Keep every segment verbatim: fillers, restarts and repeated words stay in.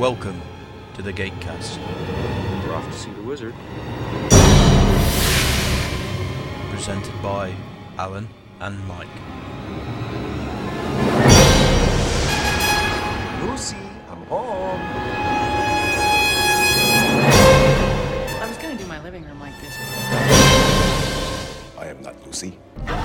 Welcome to the Gatecast. We're off to see the wizard. Presented by Alan and Mike. Lucy, I'm home. I was gonna do my living room like this. I am not Lucy.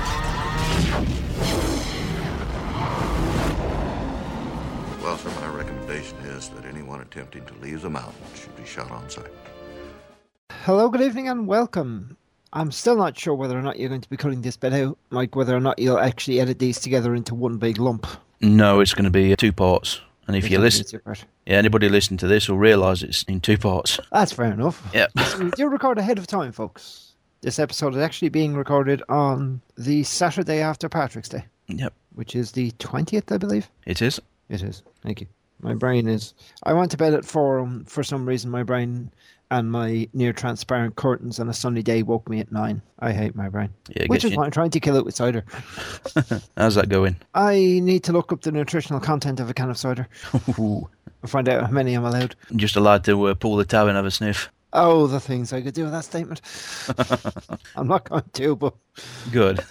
Well, sir, my recommendation is that anyone attempting to leave the mountain should be shot on sight. Hello, good evening, and welcome. I'm still not sure whether or not you're going to be cutting this bit out, Mike, whether or not you'll actually edit these together into one big lump. No, it's going to be two parts. And if Which you one listen, is your part? yeah, anybody listening to this will realise it's in two parts. That's fair enough. Yeah. So we do record ahead of time, folks. This episode is actually being recorded on the Saturday after Patrick's Day, Yep, which is the twentieth, I believe. it is. It is. Thank you. My brain is... I went to bed at four. Um, for some reason, my brain and my near-transparent curtains on a sunny day woke me at nine. I hate my brain. Yeah, it Which gets is you- why I'm trying to kill it with cider. How's that going? I need to look up the nutritional content of a can of cider Ooh, and find out how many I'm allowed. just allowed to uh, pull the tab and have a sniff. Oh, the things I could do with that statement. I'm not going to, but... Good.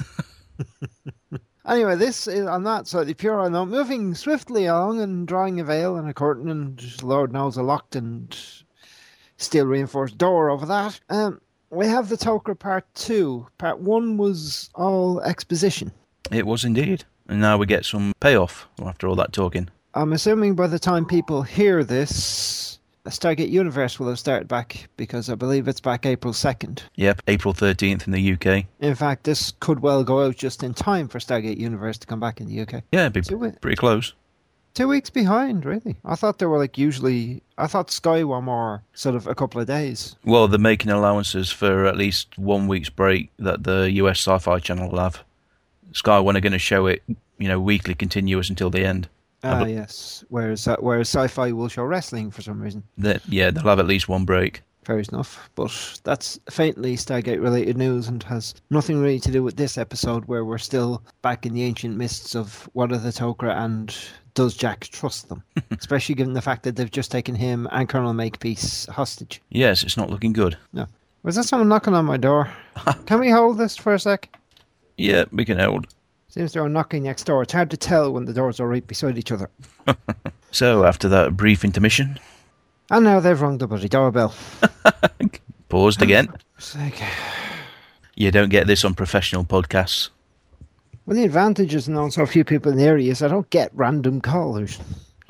Anyway, this is on that slightly pure. I know, moving swiftly along and drawing a veil and a curtain and Lord knows a locked and steel reinforced door over that. Um, we have the Tok'ra Part two. Part one was all exposition. It was indeed. And now we get some payoff after all that talking. I'm assuming by the time people hear this, Stargate Universe will have started back, because I believe it's back April second. Yep, April thirteenth in the U K. In fact, this could well go out just in time for Stargate Universe to come back in the U K. Yeah, it'd be So we- pretty close. Two weeks behind, really. I thought they were like usually... I thought Sky were more sort of a couple of days. Well, they're making allowances for at least one week's break that the U S Sci-Fi Channel will have. Sky when are going to show it, you know, weekly continuous until the end. Ah, but- yes. Whereas uh, whereas Sci-Fi will show wrestling for some reason. That yeah, they'll have at least one break. Fair enough. But that's faintly Stargate-related news and has nothing really to do with this episode, where we're still back in the ancient mists of what are the Tok'ra and does Jack trust them? Especially given the fact that they've just taken him and Colonel Makepeace hostage. Yes, it's not looking good. No. Was that someone knocking on my door? Can we hold this for a sec? Yeah, we can hold. Seems they were knocking next door. It's hard to tell when the doors are right beside each other. So, after that brief intermission, And now they've rung the bloody doorbell. paused again. It's like, You don't get this on professional podcasts. well, the advantage is knowing so few people in the area is I don't get random callers.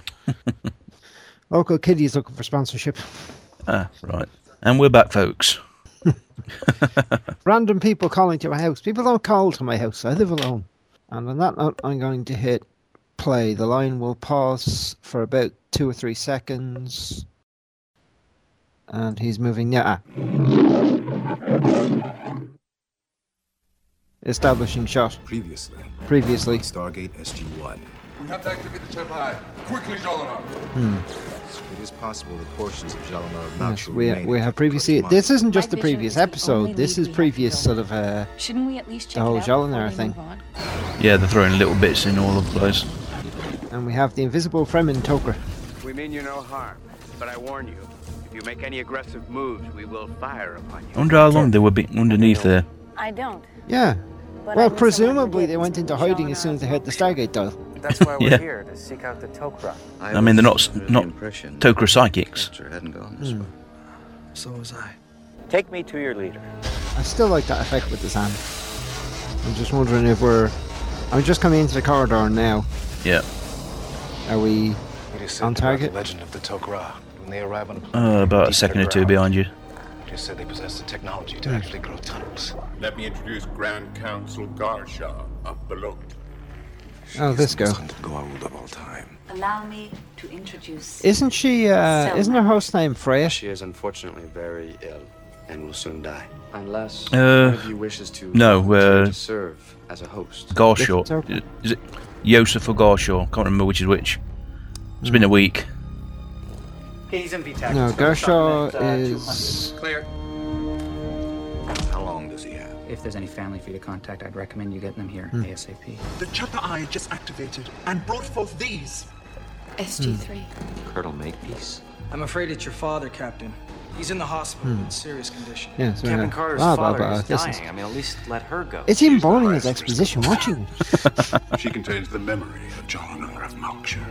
Local kiddies looking for sponsorship. Ah, right. And we're back, folks. Random people calling to my house. People don't call to my house. I live alone. And on that note, I'm going to hit play. The line will pause for about two or three seconds. And he's moving now. Ah. Establishing shot. Previously, Previously. Stargate S G one. We have to activate the Chapai. Quickly, Jolinar. It is possible that portions of Jalinar have Yes, naturally we, remained we in have the previously... Kurt's This mind. isn't just the My vision previous is the only episode. This lead is we have previous to sort go. of... Uh, Shouldn't we at least check whole it out Jolinar before we thing. move on? Yeah, they're throwing little bits in all over the place. and we have the invisible Fremen Tok'ra. We mean you no harm, but I warn you, if you make any aggressive moves, we will fire upon you. I wonder how long they would be underneath there. I don't. Yeah. But Well, I know someone who presumably did. they went into hiding as soon as they hit the Stargate dial. That's why we're Yeah. here, to seek out the Tok'ra. I mean, they're not s- not Tok'ra psychics. hadn't gone this way. So was I. Take me to your leader. I still like that effect with the sand. I'm just wondering if we're... I'm just coming into the corridor now. Yeah. Are we... It is On said target? about the legend of the Tok'ra. When they arrive on a planet, Uh, about a deep second or two underground, behind you. It is said they possess the technology Hmm. to actually grow tunnels. Let me introduce Grand Council Garsha of Beloit. Oh, this girl. Goa'uld of all time. Allow me to introduce... Isn't she, uh... Isn't her host name Freya? She is unfortunately very ill and will soon die. Unless Uh, one of you wishes to, no, volunteer uh, to serve as a host. Garshaw. Different Is it Yosef or Garshaw? Can't remember which is which. It's been a week. He's in V TAC. No, Garshaw is... Clear. How long does he have? If there's any family for you to contact, I'd recommend you getting them here ASAP. The Chapa'ai just activated and brought forth these. S G three. Colonel Makepeace. I'm afraid it's your father, Captain. He's in the hospital Hmm. in serious condition. Yeah, so Captain uh, Carter's blah, blah, father blah. is This dying. I mean, at least let her go. It's even boring as exposition watching it. She contains the memory of Jalanar of Malkshire.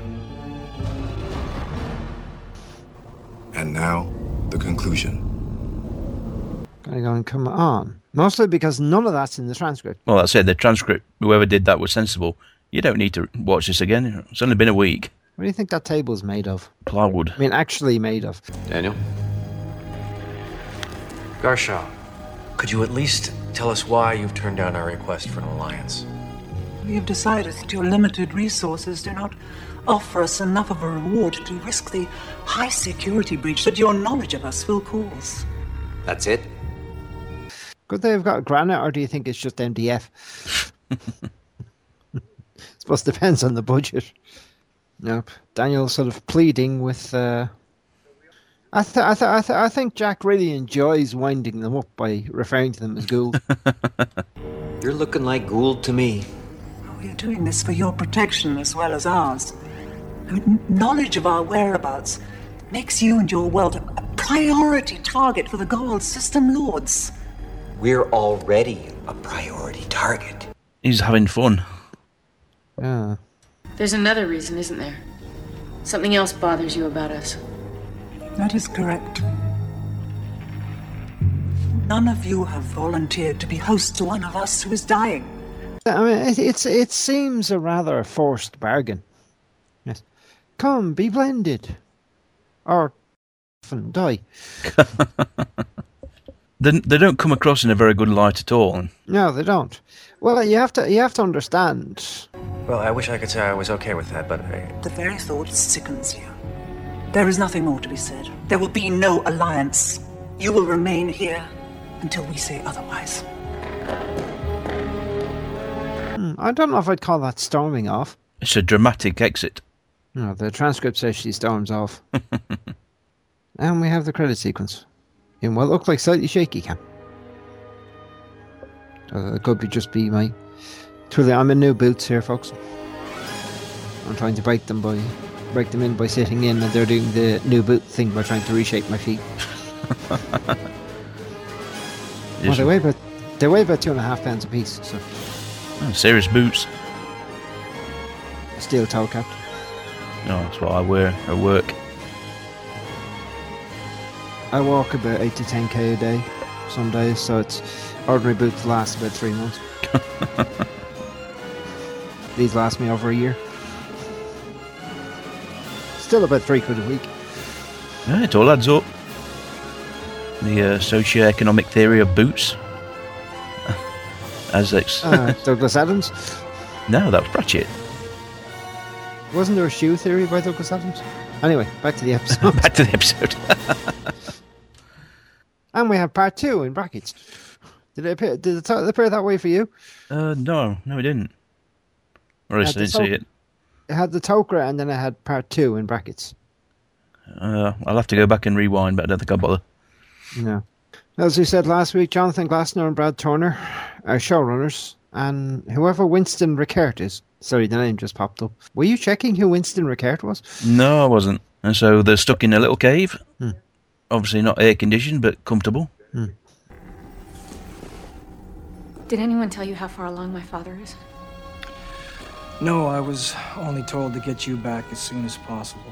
And now, the conclusion. Gotta go and come on. Mostly because none of that's in the transcript. Well, that's it. The transcript, whoever did that was sensible. You don't need to watch this again. It's only been a week. What do you think that table's made of? Plywood. I mean, actually made of. Daniel? Garshaw, could you at least tell us why you've turned down our request for an alliance? We have decided that your limited resources do not offer us enough of a reward to risk the high security breach that your knowledge of us will cause. That's it? Could they have got granite, or do you think it's just M D F? Suppose it depends on the budget. Nope. Daniel's sort of pleading with. Uh... I th- I, th- I, th- I think Jack really enjoys winding them up by referring to them as Gould. You're looking like Gould to me. We are doing this for your protection as well as ours. I mean, knowledge of our whereabouts makes you and your world a priority target for the Gold System Lords. We're already a priority target. He's having fun. Yeah. There's another reason, isn't there? Something else bothers you about us. That is correct. None of you have volunteered to be host to one of us who is dying. I mean, it, it's it seems a rather forced bargain. Yes. Come, be blended. Or f***ing die. They, they don't come across in a very good light at all. No, they don't. Well, you have to you have to understand. Well, I wish I could say I was okay with that, but I... The very thought sickens you. There is nothing more to be said. There will be no alliance. You will remain here until we say otherwise. Hmm, I don't know if I'd call that storming off. It's a dramatic exit. No, the transcript says she storms off. And we have the credit sequence. In what looked like slightly shaky cam. Uh, it could be just be my... Truly, I'm in new boots here, folks. I'm trying to break them by... break them in by sitting in, and they're doing the new boot thing by trying to reshape my feet. Well, they weigh about they weigh about two and a half pounds a piece, so Oh, serious boots. steel toe cap. No, that's what I wear at work. I walk about eight to ten k a day, some days, so it's ordinary boots last about three months. These last me over a year. Still about three quid a week. Yeah, it all adds up. The uh, socio-economic theory of boots. As ex- uh, Douglas Adams. No, that was Pratchett. Wasn't there a shoe theory by Douglas Adams? Anyway, back to the episode. Back to the episode. And we have part two in brackets. Did it appear, did it appear that way for you? Uh, no, no, it didn't. Or at least I didn't so- see it. It had the Tok'ra and then it had part two in brackets. Uh, I'll have to go back and rewind, but I don't think I'll bother. No. As we said last week, Jonathan Glassner and Brad Turner are showrunners, and whoever Winston Rickert is, sorry, the name just popped up. Were you checking who Winston Rickert was? No, I wasn't. And so they're stuck in a little cave. Hmm. Obviously not air-conditioned, but comfortable. Hmm. Did anyone tell you how far along my father is? No, I was only told to get you back as soon as possible.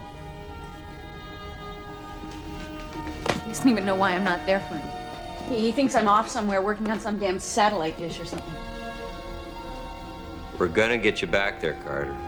He doesn't even know why I'm not there for him. He, he thinks I'm off somewhere working on some damn satellite dish or something. We're gonna get you back there, Carter.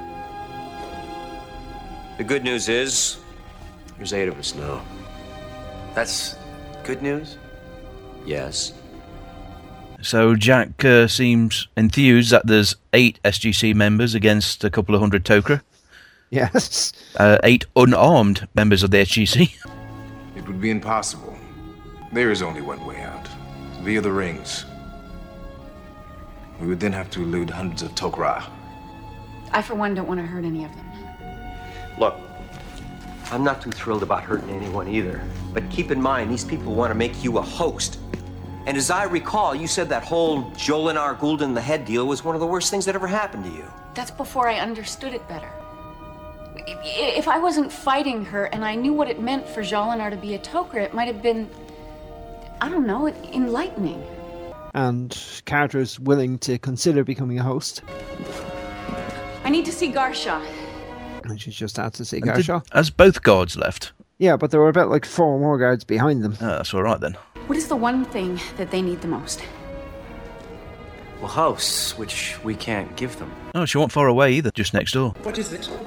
The good news is, there's eight of us now. That's good news? Yes. So Jack uh, seems enthused that there's eight S G C members against a couple of hundred Tok'ra. Yes. Uh, eight unarmed members of the S G C. It would be impossible. There is only one way out. Via the rings. We would then have to elude hundreds of Tok'ra. I, for one, don't want to hurt any of them. Look, I'm not too thrilled about hurting anyone either. But keep in mind, these people want to make you a host. And as I recall, you said that whole Jolinar Gould in the head deal was one of the worst things that ever happened to you. That's before I understood it better. I- If I wasn't fighting her and I knew what it meant for Jolinar to be a Toker, it might have been, I don't know, enlightening. And Carter's willing to consider becoming a host. I need to see Garshaw. And she's just out to see And did- Garshaw. Has both guards left? Yeah, but there were about like four more guards behind them. Oh, that's all right then. What is the one thing that they need the most? Well, hosts, which we can't give them. Oh, she wasn't far away either, just next door. What is it?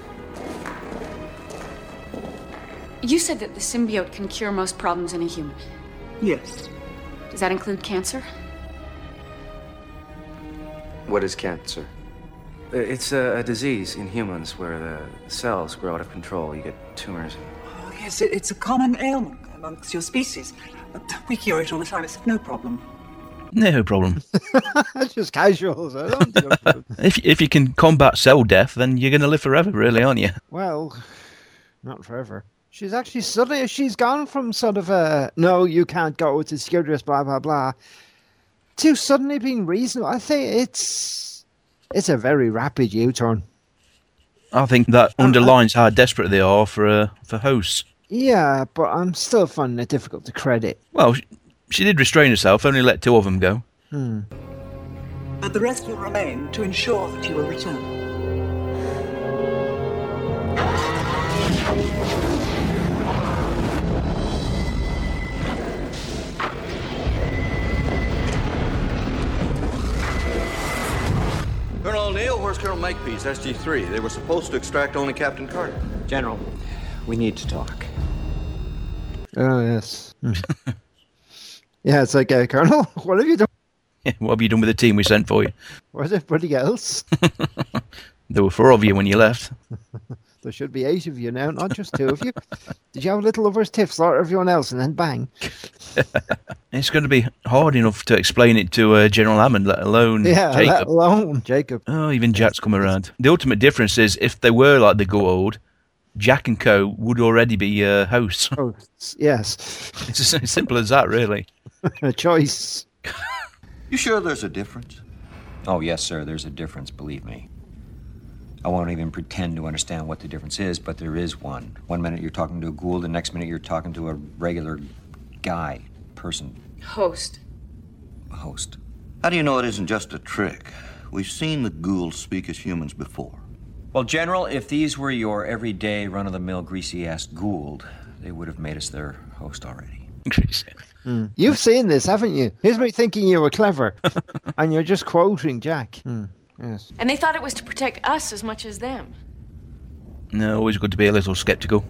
You said that the symbiote can cure most problems in a human. Yes. Does that include cancer? What is cancer? It's a, a disease in humans where the cells grow out of control. You get tumors. Oh, yes, it, it's a common ailment amongst your species. But we cure it all the time. It's no problem. No problem. That's just casual. So I don't think if if you can combat cell death, then you're going to live forever, really, aren't you? Well, not forever. She's actually suddenly, she's gone from sort of a, no, you can't go, it's a security risk, blah, blah, blah, to suddenly being reasonable. I think it's, it's a very rapid U-turn. I think that underlines how desperate they are for uh, for hosts. Yeah, but I'm still finding it difficult to credit. Well, she, she did restrain herself, only let two of them go. Hmm. But the rest will remain to ensure that you will return. Colonel O'Neill, where's Colonel Makepeace, S G three? They were supposed to extract only Captain Carter. General, we need to talk. Oh, yes. Hmm. Yeah, it's like, uh, Colonel, what have you done? What have you done with the team we sent for you? Was everybody else? There were four of you when you left. There should be eight of you now, not just two of you. Did you have a little over his tiff, slaughter everyone else, and then bang? It's going to be hard enough to explain it to uh, General Hammond, let alone Yeah, Jacob. let alone Jacob. Oh, even Jack's come around. The ultimate difference is if they were like the Goa'uld, Jack and co would already be uh, hosts. Oh, yes. It's as simple as that, really. A choice. You sure there's a difference? Oh, yes, sir, there's a difference, believe me. I won't even pretend to understand what the difference is, but there is one. One minute you're talking to a Goa'uld, the next minute you're talking to a regular guy, person, Host. host. How do you know it isn't just a trick? We've seen the Goa'uld speak as humans before. Well, General, if these were your everyday, run-of-the-mill, greasy-ass Goa'uld, they would have made us their host already. Hmm. You've seen this, haven't you? Here's me thinking you were clever, and you're just quoting Jack. Hmm. Yes. And they thought it was to protect us as much as them. No, always good to be a little sceptical.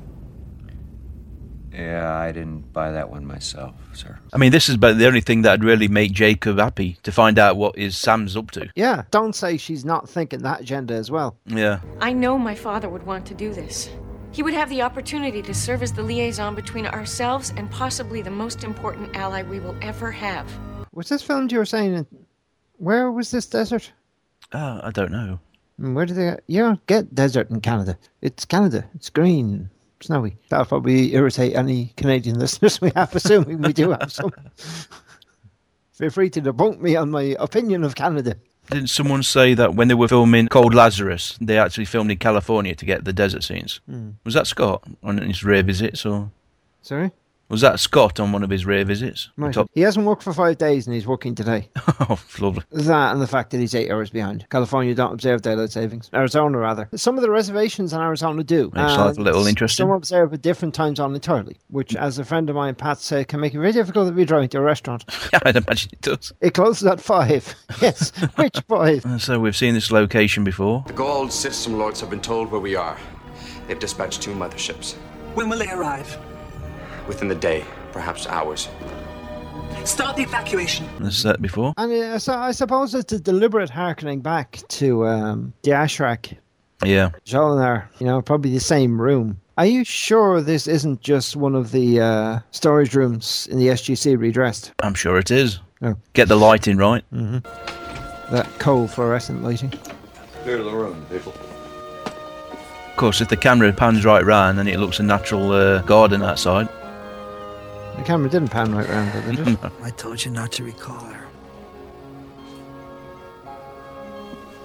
Yeah, I didn't buy that one myself, sir. I mean, this is about the only thing that'd really make Jacob happy, to find out what is Sam's up to. Yeah, don't say she's not thinking that agenda as well. Yeah. I know my father would want to do this. He would have the opportunity to serve as the liaison between ourselves and possibly the most important ally we will ever have. Was this filmed, you were saying, where was this desert? Oh, I don't know. Where do they... You don't get desert in Canada. It's Canada. It's green, snowy. That'll probably irritate any Canadian listeners we have, assuming we do have some. Feel free to debunk me on my opinion of Canada. Didn't someone say that when they were filming Cold Lazarus, they actually filmed in California to get the desert scenes? Hmm. Was that Scott on his rare visits, or Sorry? was that Scott on one of his rare visits? Might Top- He hasn't worked for five days and he's working today. Oh, lovely. That and the fact that he's eight hours behind. California don't observe daylight savings. Arizona, rather. Some of the reservations in Arizona do. Makes life a And little interesting. Some observe a different time zone entirely, which, as a friend of mine, Pat, said, can make it very difficult to be driving to a restaurant. Yeah, I'd imagine it does. It closes at five. Yes, which five? Uh, So we've seen this location before. The Goa'uld system lords have been told where we are. They've dispatched two motherships. When will they arrive? Within the day, perhaps hours. Start the evacuation. This is that before. And uh, so I suppose it's a deliberate harkening back to um, the Ashrak. Yeah. Jolinar, you know, probably the same room. Are you sure this isn't just one of the uh, storage rooms in the S G C redressed? I'm sure it is. Oh. Get the lighting right. Mm-hmm. That coal fluorescent lighting. Clear the room, people. Of course, if the camera pans right round, then it looks a natural uh, garden outside. The camera didn't pan right round, did it? I told you not to recall her.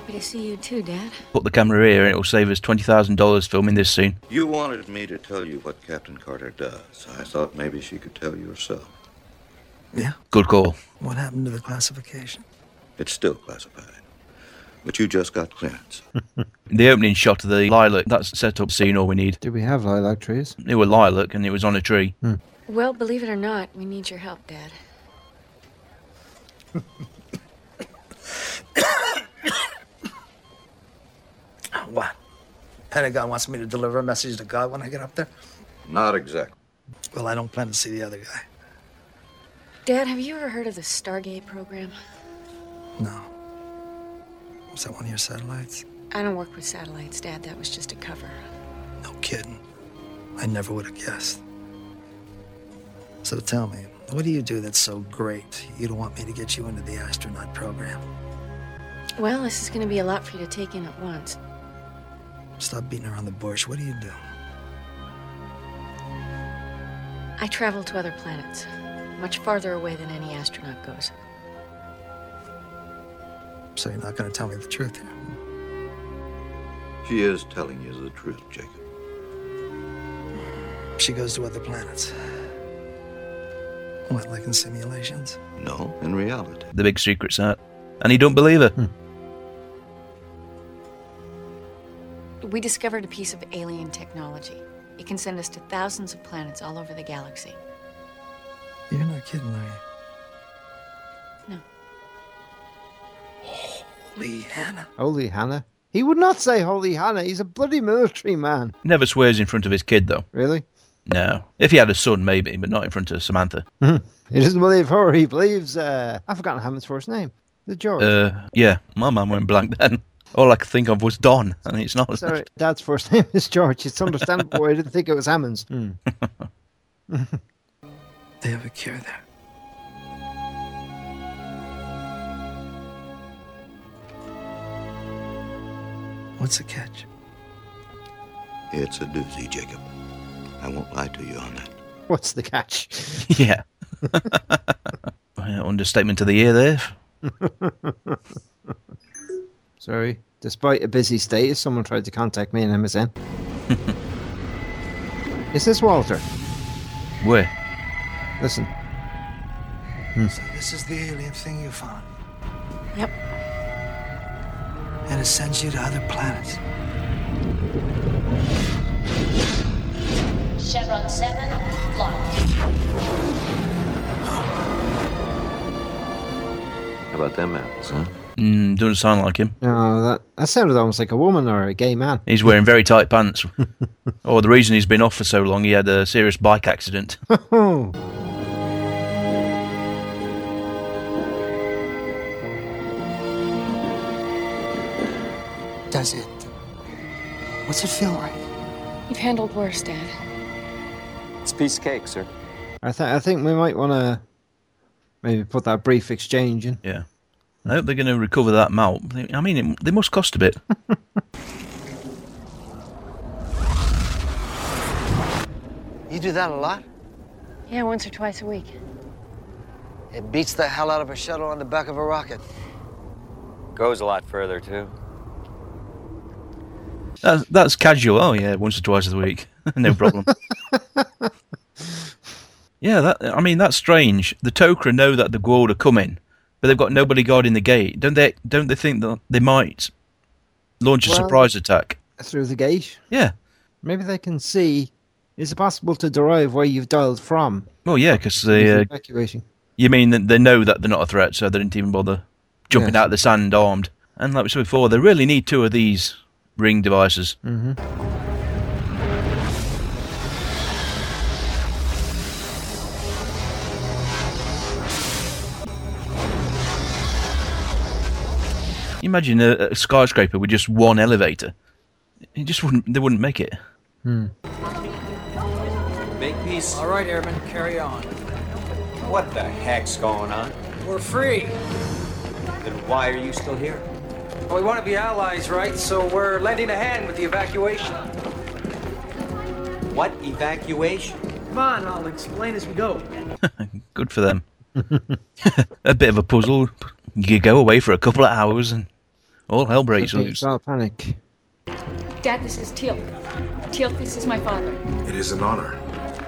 happy to see you too, Dad. Put the camera here and it'll save us twenty thousand dollars filming this scene. You wanted me to tell you what Captain Carter does. I thought maybe she could tell you herself. Yeah? Good call. What happened to the classification? It's still classified. But you just got clearance. The opening shot of the lilac, that's set up scene all we need. Do we have lilac trees? It was lilac and it was on a tree. Hmm. Well, believe it or not, we need your help, Dad. What? Pentagon wants me to deliver a message to God when I get up there? Not exactly. Well, I don't plan to see the other guy. Dad, have you ever heard of the Stargate program? No. Was that one of your satellites? I don't work with satellites, Dad. That was just a cover. No kidding. I never would have guessed. So tell me, what do you do that's so great you don't want me to get you into the astronaut program? Well, this is going to be a lot for you to take in at once. Stop beating around the bush. What do you do? I travel to other planets, much farther away than any astronaut goes. So you're not going to tell me the truth here? She is telling you the truth, Jacob. She goes to other planets. What, like in simulations? No, in reality. The big secret's out. And he don't believe her. Hmm. We discovered a piece of alien technology. It can send us to thousands of planets all over the galaxy. You're not kidding, are you? No. Holy Hannah. Holy Hannah? He would not say Holy Hannah. He's a bloody military man. Never swears in front of his kid, though. Really? No. If he had a son, maybe, but not in front of Samantha. He doesn't believe her. He believes, uh, I've forgotten Hammond's first name. The George. Uh, yeah, my man went blank then. All I could think of was Don, and it's not. Sorry, Dad's first name is George. It's understandable why I didn't think it was Hammond's. Hmm. They have a cure there. What's the catch? It's a doozy, Jacob. I won't lie to you on that. What's the catch? Yeah. Understatement of the year there. Sorry. Despite a busy state, someone tried to contact me in M S N. Is this Walter? Where? Listen. Hmm. So this is the alien thing you found? Yep. And it sends you to other planets. Chevron seven, locked. How about them apples, huh? Mm, doesn't sound like him. No, that, that sounded almost like a woman or a gay man. He's wearing very tight pants. Oh, the reason he's been off for so long, he had a serious bike accident. Does it? What's it feel like? You've handled worse, Dad. It's a piece of cake, sir. I, th- I think we might want to maybe put that brief exchange in. Yeah. I hope they're going to recover that mount. I mean, it, they must cost a bit. You do that a lot? Yeah, once or twice a week. It beats the hell out of a shuttle on the back of a rocket. Goes a lot further, too. That's, that's casual. Oh, yeah, once or twice a week. No problem. Yeah, that. I mean, that's strange. The Tok'ra know that the Goa'uld are coming, but they've got nobody guarding the gate. Don't they Don't they think that they might launch a well, surprise attack? Through the gate? Yeah. Maybe they can see... Is it possible to derive where you've dialed from? Well, yeah, because they... Uh, evacuating. You mean that they know that they're not a threat, so they didn't even bother jumping yes. out of the sand armed. And like we said before, they really need two of these ring devices. Mm-hmm. Imagine a, a skyscraper with just one elevator. It just wouldn't. They wouldn't make it. Hmm. Big piece. All right, Airman, carry on. What the heck's going on? We're free. Then why are you still here? Well, we want to be allies, right? So we're lending a hand with the evacuation. What evacuation? Come on, I'll explain as we go. Good for them. A bit of a puzzle. You could go away for a couple of hours and All hell breaks Okay, loose. I'll panic. Dad, this is Teal'c. Teal'c, this is my father. It is an honor.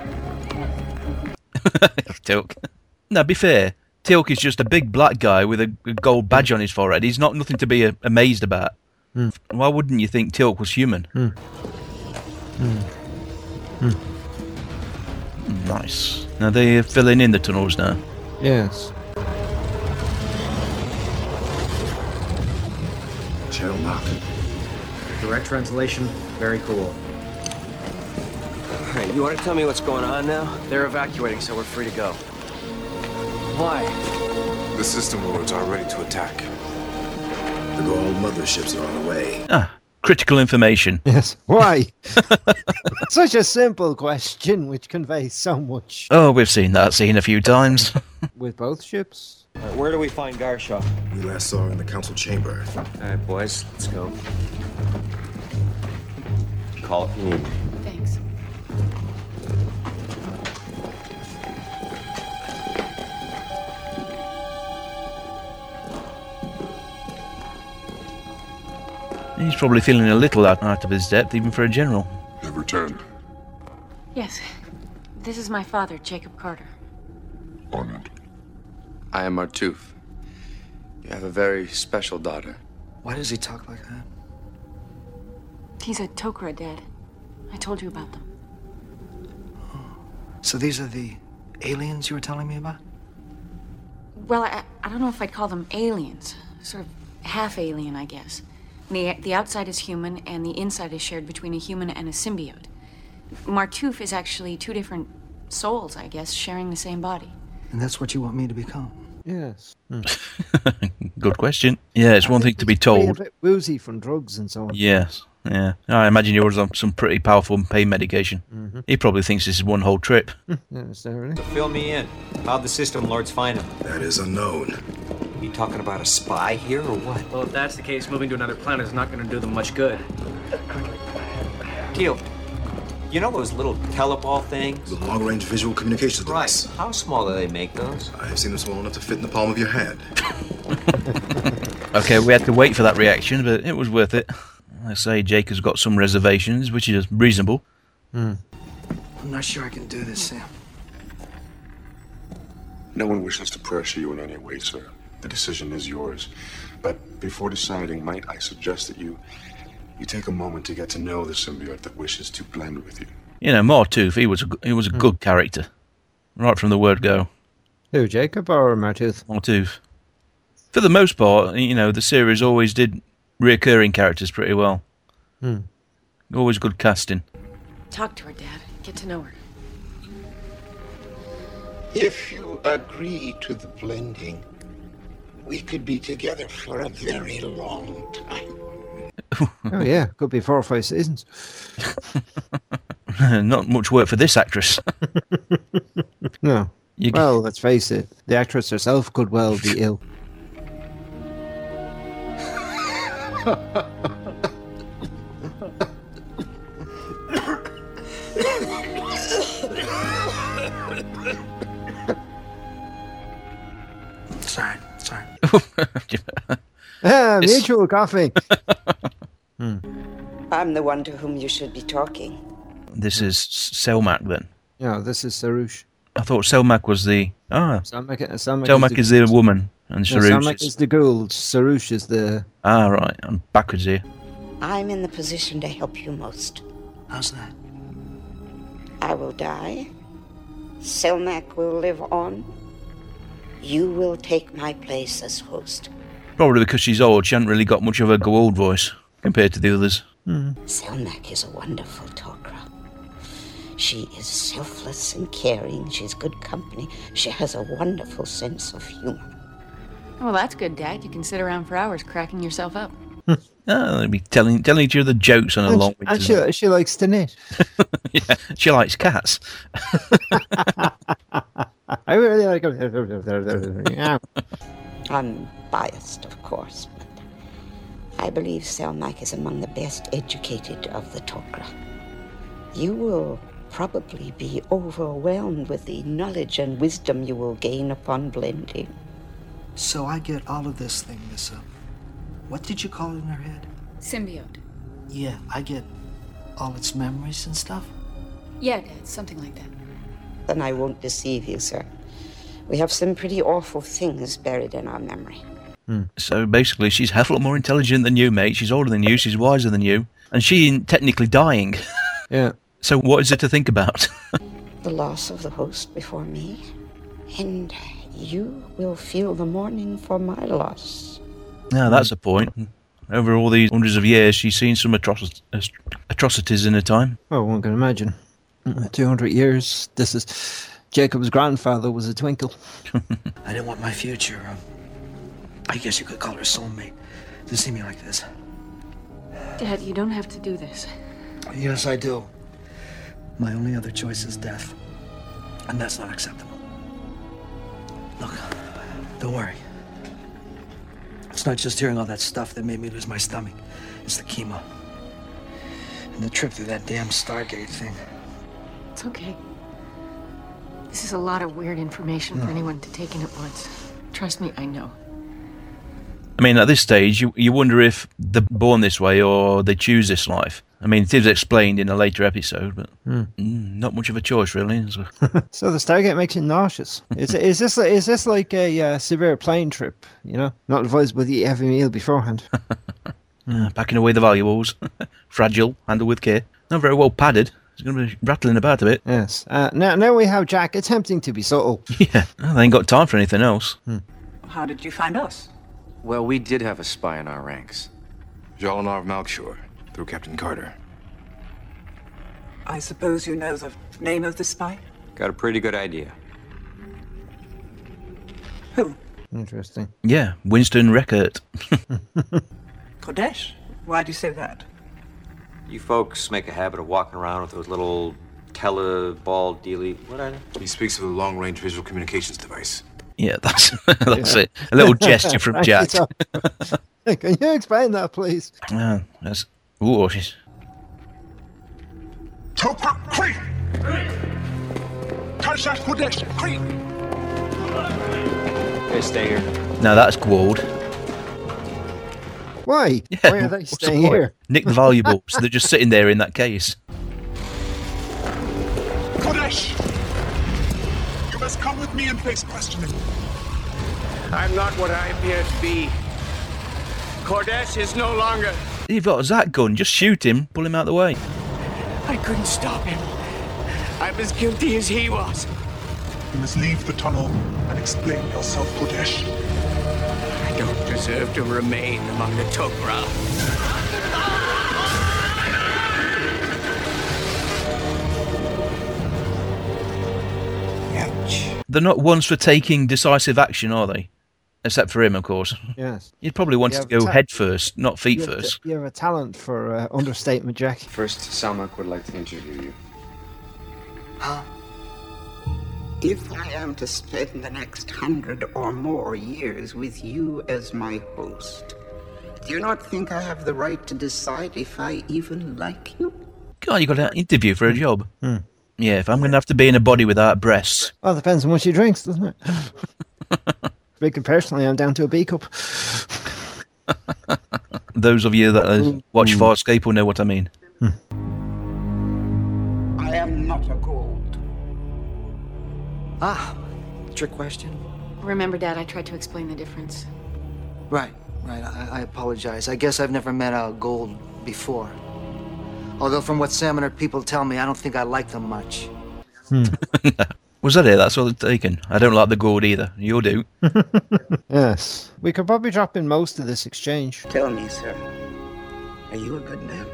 Teal'c. Now, be fair, Teal'c is just a big black guy with a a gold badge on his forehead. He's not nothing to be a, amazed about. Hmm. Why wouldn't you think Teal'c was human? Hmm. Hmm. Hmm. Nice. Now they're filling in the tunnels now. Yes. Shelmach. Direct translation, very cool. All right, you want to tell me what's going on now? They're evacuating, so we're free to go. Why? The system lords are ready to attack. The gold motherships are on the way. Ah, critical information. Yes. Why? Such a simple question which conveys so much. Oh, we've seen that scene a few times. With both ships? All right, where do we find Garshaw? We last saw her in the council chamber. All right, boys, let's go. Call if you need me. Thanks. He's probably feeling a little out, out of his depth, even for a general. You've returned. Yes. This is my father, Jacob Carter. Honored. I am Martuf. You have a very special daughter. Why does he talk like that? He's a Tok'ra, Dad. I told you about them. So these are the aliens you were telling me about? Well, I, I don't know if I'd call them aliens. Sort of half-alien, I guess. The, the outside is human, and the inside is shared between a human and a symbiote. Martuf is actually two different souls, I guess, sharing the same body. And that's what you want me to become? Yes. Good question. Yeah, it's one thing to be A told. bit woozy from drugs and so on. Yes, yeah. I imagine he was on some pretty powerful pain medication. Mhm. He probably thinks this is one whole trip. Yes, there really. Fill me in. How'd the system lords find him? That is unknown. You talking about a spy here or what? Well, if that's the case, moving to another planet is not going to do them much good. Teal, you know those little teleball things? The long-range visual communications device. Right. How small do they make those? I have seen them small enough to fit in the palm of your hand. Okay, we had to wait for that reaction, but it was worth it. I say Jake has got some reservations, which is reasonable. Hmm. I'm not sure I can do this, Sam. No one wishes to pressure you in any way, sir. The decision is yours. But before deciding, might I suggest that you you take a moment to get to know the symbiote that wishes to blend with you. You know, Martuf, he was a, he was a good character. Right from the word go. Who, Jacob or Martooth? Martuf. For the most part, you know, the series always did reoccurring characters pretty well. Hmm. Always good casting. Talk to her, Dad. Get to know her. If you agree to the blending, we could be together for a very long time. Oh, yeah. Could be four or five seasons. Not much work for this actress. No. You well, let's face it. The actress herself could well be ill. Sorry, sorry. Ah, mutual coughing. Hmm. I'm the one to whom you should be talking. This is Selmak then. Yeah, this is Sarush. I thought Selmak was the ah. Selmak, Selmak, Selmak is is the, the woman, and no, Sarush Selmak is is the Gould. Sarush is the. ah right. I'm backwards here. I'm in the position to help you most. How's that? I will die. Selmak will live on. You will take my place as host. Probably because she's old, she hasn't really got much of a Goa'uld voice compared to the others. Mm. Selmak is a wonderful Tok'ra. She is selfless and caring. She's good company. She has a wonderful sense of humor. Well, that's good, Dad. You can sit around for hours cracking yourself up. Oh, they'll be telling telling each other jokes on a And, long she, and she, she likes to knit. Yeah, she likes cats. I really like it. Yeah. I'm biased, of course, but I believe Selmak is among the best educated of the Tok'ra. You will probably be overwhelmed with the knowledge and wisdom you will gain upon blending. So I get all of this thing, Missa. What did you call it in her head? Symbiote. Yeah, I get all its memories and stuff. Yeah, Dad, something like that. Then I won't deceive you, sir. We have some pretty awful things buried in our memory. Hmm. So basically, she's a hell of a lot more intelligent than you, mate. She's older than you, she's wiser than you, and she's technically dying. Yeah. So what is it to think about? The loss of the host before me, and you will feel the mourning for my loss. Now, that's a point. Over all these hundreds of years, she's seen some atroci- atrocities in her time. Oh, one can imagine. two hundred years. This is... Jacob's grandfather was a twinkle. I didn't want my future, um, I guess you could call her soulmate, to see me like this. Dad, you don't have to do this. Yes, I do. My only other choice is death. And that's not acceptable. Look, don't worry. It's not just hearing all that stuff that made me lose my stomach. It's the chemo. And the trip through that damn Stargate thing. It's okay. This is a lot of weird information No. for anyone to take in at once. Trust me, I know. I mean, at this stage, you, you wonder if they're born this way or they choose this life. I mean, it is explained in a later episode, but Hmm. mm, not much of a choice, really. Is there? So the Stargate makes you nauseous. Is is this is this like a uh, severe plane trip? You know, not advisable to eat a heavy meal beforehand. Uh, packing away the valuables. Fragile, handled with care. Not very well padded. It's going to be rattling about a bit. Yes. Uh, now, now we have Jack attempting to be subtle. Yeah, well, they ain't got time for anything else. Hmm. How did you find us? Well, we did have a spy in our ranks. Jolinar of Malkshore, through Captain Carter. I suppose you know the name of the spy? Got a pretty good idea. Who? Interesting. Yeah, Winston Reckert. Kodesh? Why do you say that? You folks make a habit of walking around with those little tele-ball dealy... What are they? He speaks of a long-range visual communications device. Yeah, that's that's it. A little gesture from Jack. Can you explain that, please? Ah, that's... Ooh, she's... Tokra Kree! Karshat Kodesh Kree! Hey, stay here. Now that's Gwald. Why? Yeah, Why are they what's the staying point? here? Nick the valuables. So they're just sitting there in that case. Kodesh! You must come with me and face questioning. I'm not what I appear to be. Kodesh is no longer. You've got a Zat gun. Just shoot him. Pull him out of the way. I couldn't stop him. I'm as guilty as he was. You must leave the tunnel and explain yourself, Kodesh. I don't deserve to remain among the Tok'ra. They're not ones for taking decisive action, are they? Except for him, of course. Yes. You'd probably want You to have go ta- head first, not feet You have, first. you have a talent for uh, understatement, Jack. First, Salmak would like to interview you. Huh? If I am to spend the next hundred or more years with you as my host, do you not think I have the right to decide if I even like you? God, you got an interview for a job. Hmm. Yeah, if I'm going to have to be in a body without breasts. Well, it depends on what she drinks, doesn't it? Speaking personally, I'm down to a B cup. Those of you that uh, watch Farscape will know what I mean. I am not a gold. Ah, trick question. Remember, Dad, I tried to explain the difference. Right, right. I, I apologize. I guess I've never met a gold before. Although from what Salmoner people tell me, I don't think I like them much. Was that it? That's all they're taken. I don't like the gourd either. You do. Yes. We could probably drop in most of this exchange. Tell me, sir, are you a good man?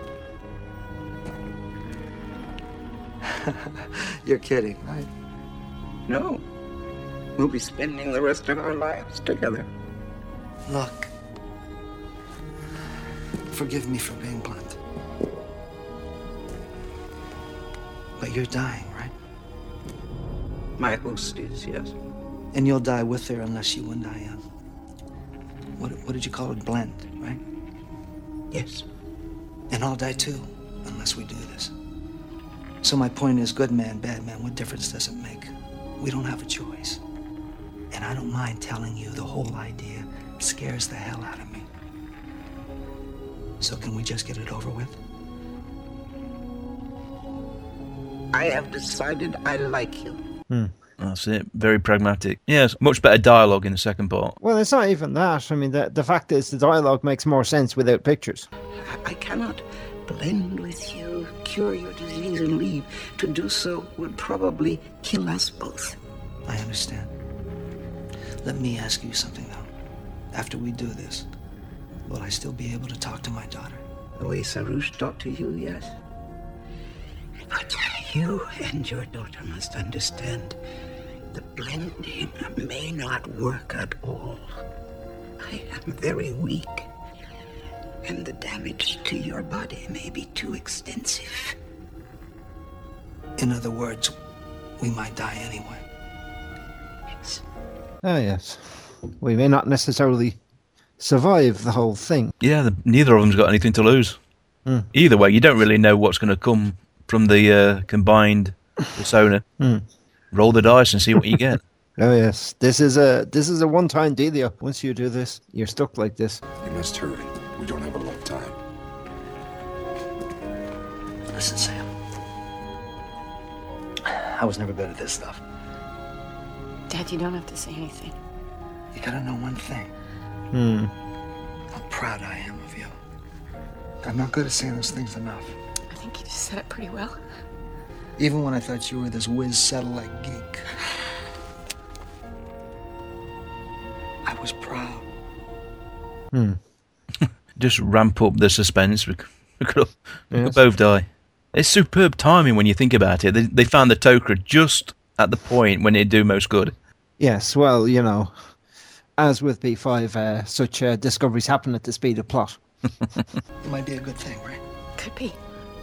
You're kidding, right? No. We'll be spending the rest of our lives together. Look. Forgive me for being blunt. But you're dying, right? My host is, yes. And you'll die with her unless you and I, uh, what, what did you call it? Blend, right? Yes. And I'll die too, unless we do this. So my point is, good man, bad man, what difference does it make? We don't have a choice. And I don't mind telling you the whole idea scares the hell out of me. So can we just get it over with? I have decided I like you. Hmm. That's it. Very pragmatic. Yes, much better dialogue in the second part. Well, it's not even that. I mean, the, the fact is the dialogue makes more sense without pictures. I, I cannot blend with you, cure your disease, and leave. To do so would probably kill us both. I understand. Let me ask you something, though. After we do this, will I still be able to talk to my daughter? The way Sarouche talked to you, yes. But you and your daughter must understand the blending may not work at all. I am very weak, and the damage to your body may be too extensive. In other words, we might die anyway. Yes. Ah, yes. We may not necessarily survive the whole thing. Yeah, the, neither of them's got anything to lose. Hmm. Either way, you don't really know what's going to come from the uh, combined persona. Hmm. Roll the dice and see what you get. Oh yes, this is a this is a one-time dealio. Once you do this, you're stuck like this. You must hurry. We don't have a lot of time. Listen, Sam. I was never good at this stuff. Dad, you don't have to say anything. You gotta know one thing. Hmm. How proud I am of you. I'm not good at saying those things enough. I think you just said it pretty well. Even when I thought you were this whiz satellite geek. I was proud. Hmm. Just ramp up the suspense. We could, we could, we Yes. could both die. It's superb timing when you think about it. They, they found the Tok'ra just at the point when it'd do most good. Yes, well, you know, as with B five, uh, such uh, discoveries happen at the speed of plot. It might be a good thing, right? Could be.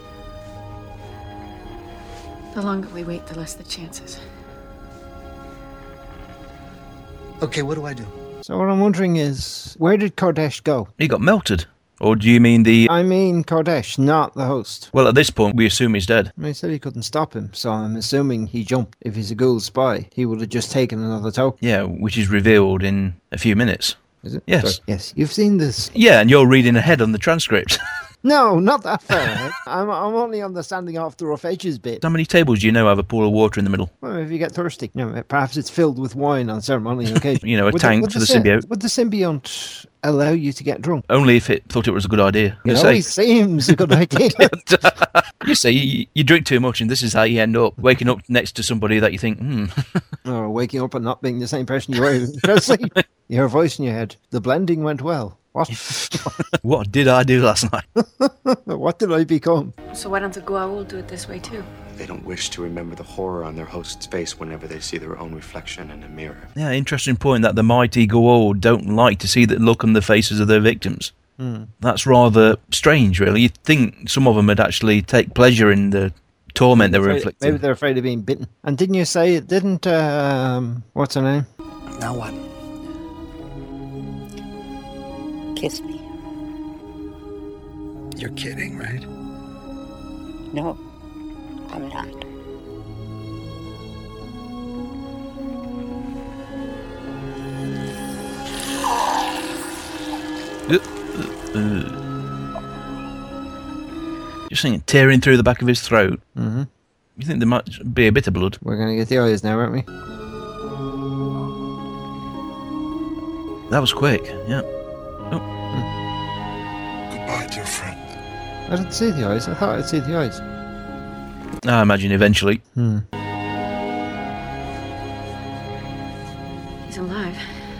The longer we wait, the less the chances. Okay, what do I do? So what I'm wondering is, where did Kodesh go? He got melted. Or do you mean the... I mean Kodesh, not the host. Well, at this point, we assume he's dead. I mean, he said he couldn't stop him, so I'm assuming he jumped. If he's a ghoul spy, he would have just taken another token. Yeah, which is revealed in a few minutes. Is it? Yes. Sorry. Yes, you've seen this. Yeah, and you're reading ahead on the transcript. No, not that far. I'm, I'm only on the standing off the rough edges bit. How many tables do you know have a pool of water in the middle? Well, if you get thirsty, you know, perhaps it's filled with wine on ceremonial occasion. You know, a Would tank would for the sym- symbiote. Would the symbiote allow you to get drunk? Only if it thought it was a good idea. It You always say, seems a good idea. you say you, you drink too much and this is how you end up, waking up next to somebody that you think, hmm. Or waking up and not being the same person you were when you fell asleep. You hear a voice in your head. The blending went well. What? What did I do last night? What did I become? So why don't the Goa'uld do it this way too? They don't wish to remember the horror on their host's face whenever they see their own reflection in a mirror. Yeah, interesting point that the mighty Goa'uld don't like to see the look on the faces of their victims. Hmm. That's rather strange, really. You'd think some of them would actually take pleasure in the torment they were Afraid- inflicting. Maybe they're afraid of being bitten. And didn't you say it didn't, um, what's her name? Now what? Kiss me. You're kidding, right? No, I'm not. Uh, uh, uh. You're saying tearing through the back of his throat. Mm-hmm. You think there might be a bit of blood? We're going to get the eyes now, aren't we? That was quick, yeah. Goodbye, dear friend. I didn't see the eyes. I thought I'd see the eyes. I imagine eventually. Hmm. He's alive.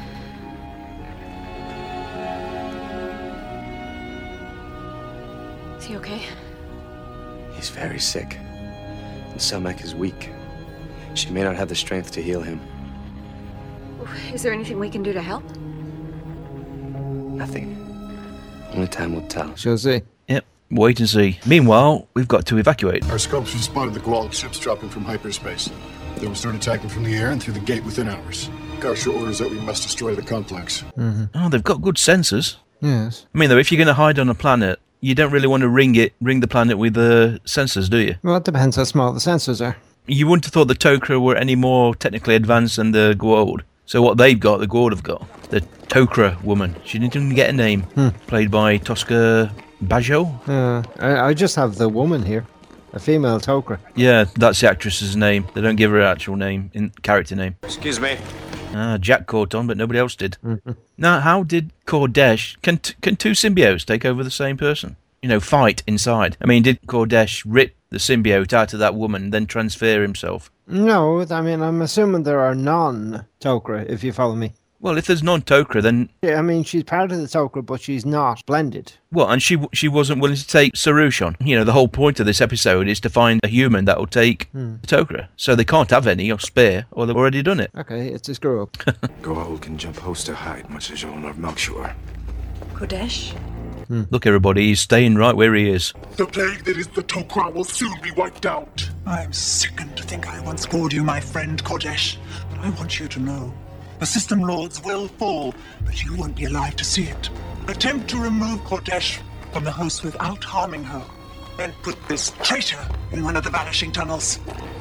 Is he okay? He's very sick. And Selmak is weak. She may not have the strength to heal him. Is there anything we can do to help? Nothing. Only time will tell. Shall see. Yep, wait and see. Meanwhile, we've got to evacuate. Our scopes have spotted the Goa'uld ships dropping from hyperspace. They will start attacking from the air and through the gate within hours. Karsha orders that we must destroy the complex. Mm-hmm. Oh, they've got good sensors. Yes. I mean, though, if you're going to hide on a planet, you don't really want to ring it, ring the planet with uh, sensors, do you? Well, it depends how small the sensors are. You wouldn't have thought the Tok'ra were any more technically advanced than the Goa'uld. So what they've got, the Goa'uld have got. The Tok'ra woman. She didn't even get a name. Hmm. Played by Tosca Bajo? Uh, I, I just have the woman here. A female Tok'ra. Yeah, that's the actress's name. They don't give her actual name, in character name. Excuse me. Ah, Jack caught on, but nobody else did. Mm-hmm. Now, how did Cordesh... Can, t- can two symbiotes take over the same person? You know, fight inside. I mean, did Cordesh rip the symbiote out of that woman and then transfer himself? No, I mean, I'm assuming there are non-Tok'ra, if you follow me. Well, if there's non-Tok'ra, then... Yeah, I mean, she's part of the Tok'ra, but she's not blended. Well, and she she wasn't willing to take Sarush on. You know, the whole point of this episode is to find a human that will take Hmm. the Tok'ra. So they can't have any or spare, or they've already done it. Okay, it's a screw-up. Goa'uld can jump host or hide, much as Jolnar Melchior. Kodesh? Hmm. Look, everybody, he's staying right where he is. The plague that is the Tok'ra will soon be wiped out. I am sickened to think I once called you my friend, Kodesh. But I want you to know, the System Lords will fall, but you won't be alive to see it. Attempt to remove Kodesh from the host without harming her, and put this traitor in one of the vanishing tunnels.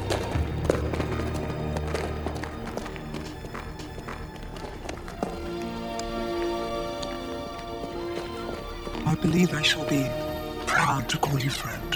I believe I shall be proud to call you friend.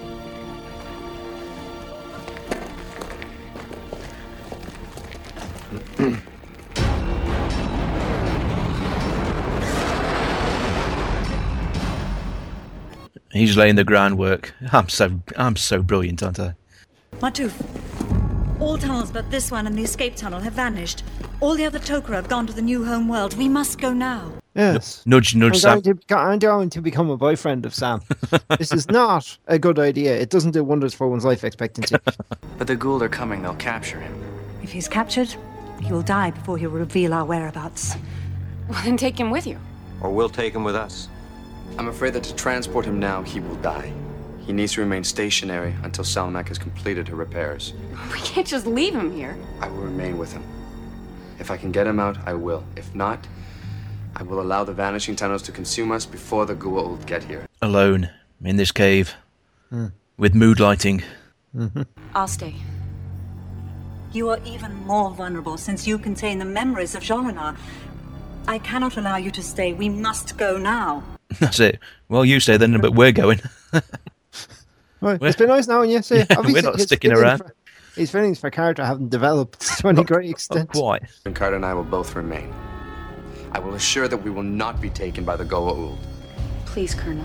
He's laying the groundwork. I'm so I'm so brilliant, aren't I? Martouf, all tunnels but this one and the escape tunnel have vanished. All the other Tok'ra have gone to the new home world. We must go now. Yes. Nudge, nudge, I'm Sam. going, to, I'm going to become a boyfriend of Sam. This is not a good idea. It doesn't do wonders for one's life expectancy. But the Goa'uld are coming. They'll capture him. If he's captured, he will die before he'll reveal our whereabouts. Well, then take him with you. Or we'll take him with us. I'm afraid that to transport him now, he will die. He needs to remain stationary until Salmac has completed her repairs. We can't just leave him here. I will remain with him. If I can get him out, I will. If not, I will allow the vanishing tunnels to consume us before the Goa'uld get here. Alone, in this cave, Hmm. with mood lighting. Mm-hmm. I'll stay. You are even more vulnerable since you contain the memories of Jolinar. I cannot allow you to stay. We must go now. That's it. Well, you stay then, but we're going. Right, it's been nice knowing you. See, Yeah, we're obviously not his sticking feelings around. For, his feelings for character haven't developed to any great extent. Quite. And Carter and I will both remain. I will assure that we will not be taken by the Goa'uld. Please, Colonel.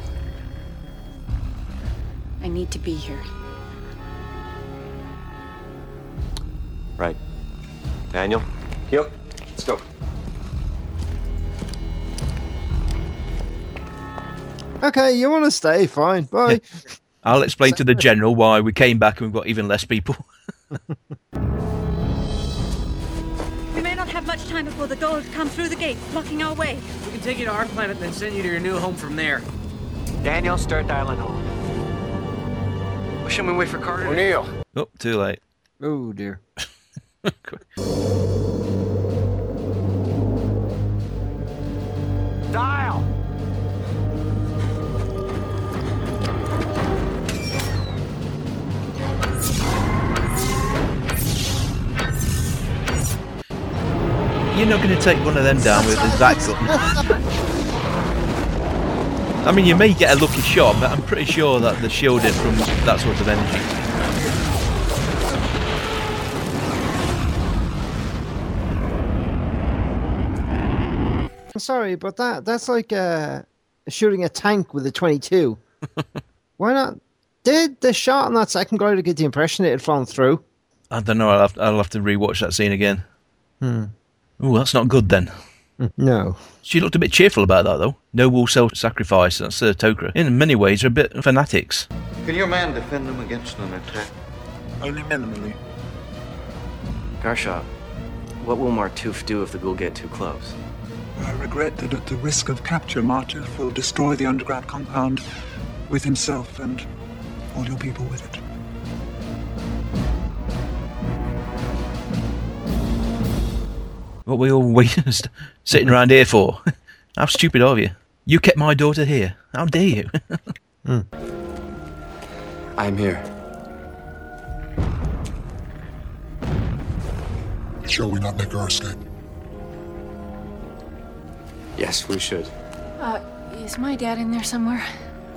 I need to be here. Right. Daniel? Yep. Let's go. Okay, you want to stay? Fine. Bye. I'll explain to the general why we came back and we've got even less people. We may not have much time before the Goa'uld come through the gate, blocking our way. We can take you to our planet and then send you to your new home from there. Daniel, start dialing home. Well, shall we wait for Carter? O'Neill. Oh, too late. Oh, dear. Dial! You're not going to take one of them down with that gun. I mean, you may get a lucky shot, but I'm pretty sure that they're shielded from that sort of energy. I'm sorry, but that that's like uh, shooting a tank with a twenty-two. Why not? Did the shot on that second guy to get the impression it had fallen through? I don't know. I'll have, I'll have to rewatch that scene again. Hmm. Oh, that's not good then. No. She looked a bit cheerful about that, though. Noble self-sacrifice. That's uh, Tok'ra. In many ways, they're a bit fanatics. Can your man defend them against an attack? Only minimally. Garshaw, what will Martouf do if the Goa'uld get too close? I regret that at the risk of capture, Martouf will destroy the underground compound with himself and all your people with it. What we all waiting, sitting around here for? How stupid are you? You kept my daughter here. How dare you? Hmm. I'm here. Shall we not make our escape? Yes, we should. Uh, is my dad in there somewhere?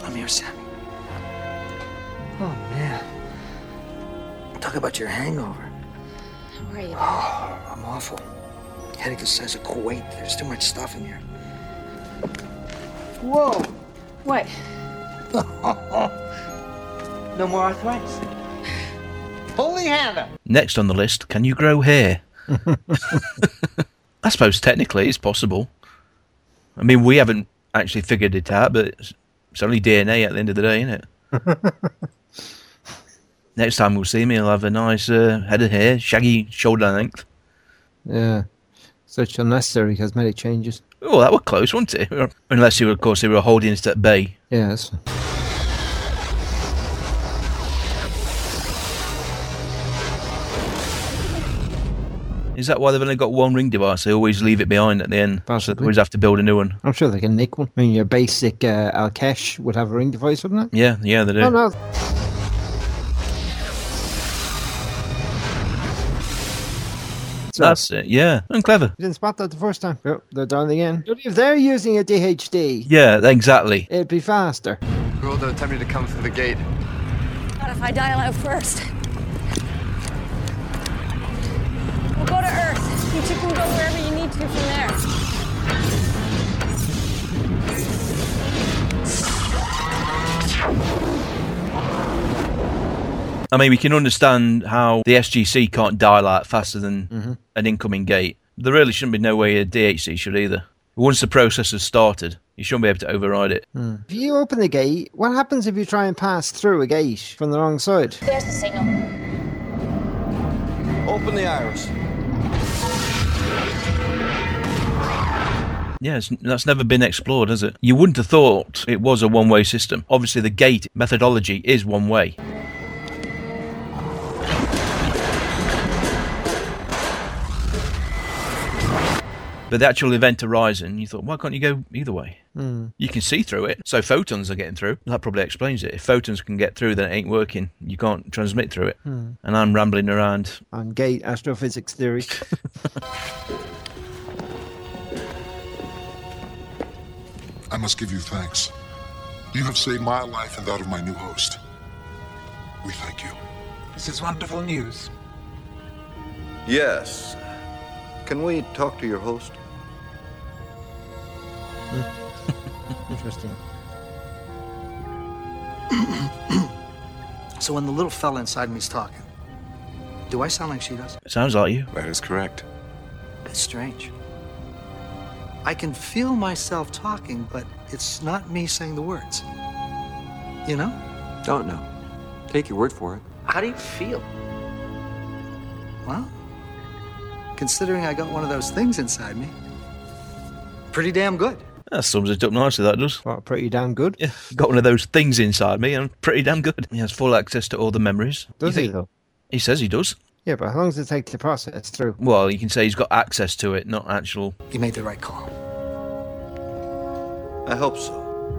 Come here, Sammy. Oh, man. Talk about your hangover. How are you? Oh, I'm awful. Headache the size of Kuwait. There's too much stuff in here. Whoa! What? No more arthritis. Holy Hannah! Next on the list, can you grow hair? I suppose technically it's possible. I mean, we haven't actually figured it out, but it's, it's only D N A at the end of the day, isn't it? Next time we'll see me, I'll have a nice uh, head of hair, shaggy shoulder length. Yeah. Such unnecessary cosmetic changes. Oh, that was close, wasn't it? Unless you, of course, they were holding it at bay. Yes. Is that why they've only got one ring device? They always leave it behind at the end. Possibly. So they always have to build a new one. I'm sure they can nick one. I mean, your basic uh, Al-Kesh would have a ring device, wouldn't it? Yeah, yeah, they do. Oh, no. That's it, yeah. And clever. You didn't spot that the first time. Oh, they're done again. If they're using a D H D... Yeah, exactly. It'd be faster. We're all attempting to come through the gate. What if I dial out first? We'll go to Earth. You two can go wherever you need to from there. I mean, we can understand how the S G C can't dial out faster than mm-hmm. an incoming gate. There really shouldn't be no way a D H C should either. Once the process has started, you shouldn't be able to override it. Hmm. If you open the gate, what happens if you try and pass through a gate from the wrong side? There's the signal. Open the iris. Yes, that's never been explored, has it? You wouldn't have thought it was a one-way system. Obviously, the gate methodology is one way. But the actual event horizon, you thought, why can't you go either way? Mm. You can see through it, so photons are getting through. That probably explains it. If photons can get through, then it ain't working. You can't transmit through it. Mm. And I'm rambling around. On gate astrophysics theory. I must give you thanks. You have saved my life and that of my new host. We thank you. This is wonderful news. Yes. Can we talk to your host? Interesting. So when the little fella inside me's talking, do I sound like she does? Sounds like you. That is correct. It's strange. I can feel myself talking, but it's not me saying the words. You know? Don't know. Take your word for it. How do you feel? Well, considering I got one of those things inside me, pretty damn good. That sums it up nicely, that does. Well, pretty damn good. Yeah, got one of those things inside me and pretty damn good. He has full access to all the memories. Does You he, think- though? He says he does. Yeah, but how long does it take to process through? Well, you can say he's got access to it, not actual... You made the right call. I hope so.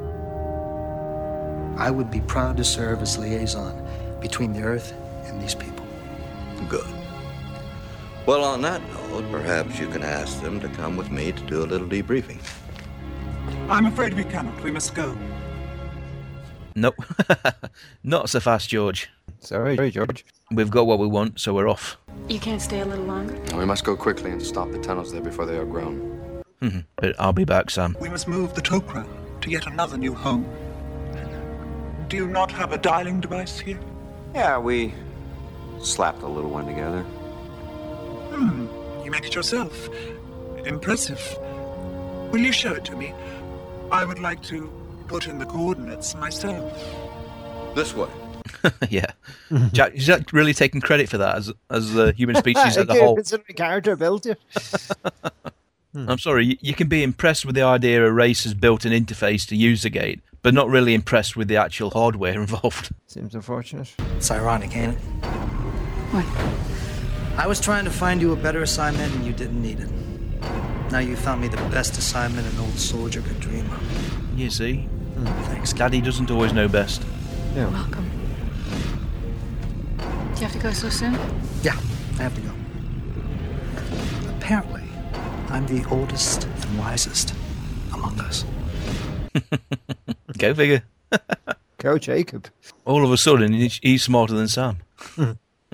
I would be proud to serve as liaison between the Earth and these people. Good. Well, on that note, perhaps you can ask them to come with me to do a little debriefing. I'm afraid we cannot. We must go. Nope. Not so fast, George. Sorry, George. We've got what we want, so we're off. You can't stay a little longer? We must go quickly and stop the tunnels there before they are grown. Mhm. But I'll be back, Sam. We must move the Tok'ra to yet another new home. Do you not have a dialing device here? Yeah, we slapped the little one together. Hmm. You make it yourself. Impressive. Will you show it to me? I would like to put in the coordinates myself. This way. Yeah. Jack, is Jack really taking credit for that as as the human species as a Good whole? considering character ability. I'm sorry, you, you can be impressed with the idea a race has built an interface to use the gate, but not really impressed with the actual hardware involved. Seems unfortunate. It's ironic, ain't it? What? I was trying to find you a better assignment and you didn't need it. Now you found me the best assignment an old soldier could dream of. You see? Mm, thanks. Daddy doesn't always know best. Yeah. Welcome. Do you have to go so soon? Yeah, I have to go. Apparently, I'm the oldest and wisest among us. Go figure. Go, Jacob. All of a sudden, he's, he's smarter than Sam. There